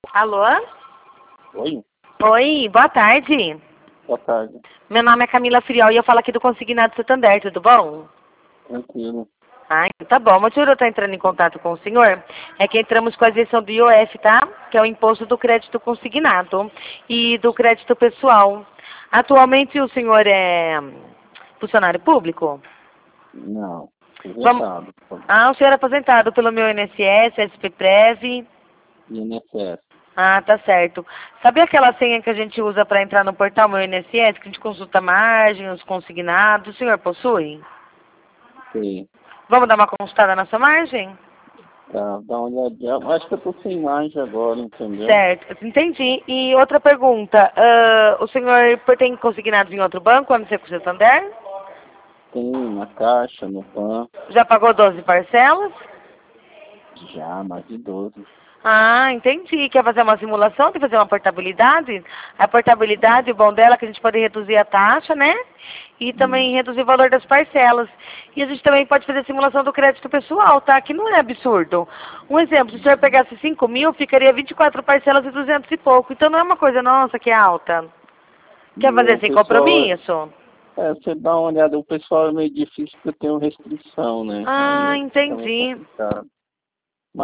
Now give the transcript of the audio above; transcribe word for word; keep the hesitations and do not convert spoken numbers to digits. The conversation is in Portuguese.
Alô? Oi? Oi, boa tarde. Boa tarde. Meu nome é Camila Friol e eu falo aqui do Consignado Santander, tudo bom? Tranquilo. Ah, então tá bom. O motivo de eu estar entrando em contato com o senhor é que entramos com a isenção do I O F, tá? Que é o Imposto do Crédito Consignado e do Crédito Pessoal. Atualmente o senhor é funcionário público? Não. Vamos... Aposentado. Ah, o senhor é aposentado pelo meu I N S S, S P Prev. I N S S. Ah, tá certo. Sabe aquela senha que a gente usa para entrar no portal meu I N S S, que a gente consulta a margem, os consignados? O senhor possui? Sei. Vamos dar uma consultada na sua margem? Tá, dá uma olhadinha. Acho que eu tô sem margem agora, entendeu? Certo, entendi. E outra pergunta, ah, o senhor tem consignados em outro banco, a não ser com o Santander? Tem na caixa, no banco. Já pagou doze parcelas? Já, mais de doze. Ah, entendi. Quer fazer uma simulação de fazer uma portabilidade? A portabilidade, o bom dela é que a gente pode reduzir a taxa, né? E também Hum. reduzir o valor das parcelas. E a gente também pode fazer simulação do crédito pessoal, tá? Que não é absurdo. Um exemplo, se o senhor pegasse cinco mil, ficaria vinte e quatro parcelas e duzentos e pouco. Então não é uma coisa nossa que é alta. Quer E fazer o sem pessoal, compromisso? é, você dá uma olhada, o pessoal é meio difícil porque eu tenho restrição, né? Ah, Aí fica meio entendi. complicado.